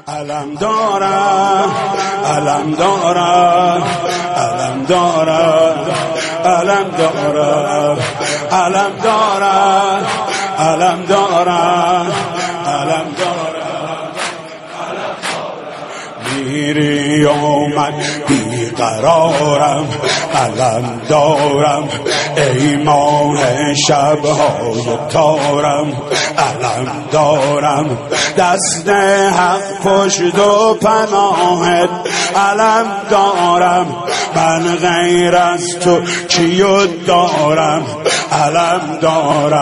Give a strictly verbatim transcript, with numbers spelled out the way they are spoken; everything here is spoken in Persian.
علم دارم علم دارم علم دارم علم دارم علم دارم علم دارم علم دارم میری اومد بیقرارم علم دارم ای ماه شبهای تارم علم دارم دست حق پشت و پناهت علم دارم من غیر از تو کیو دارم علم دارم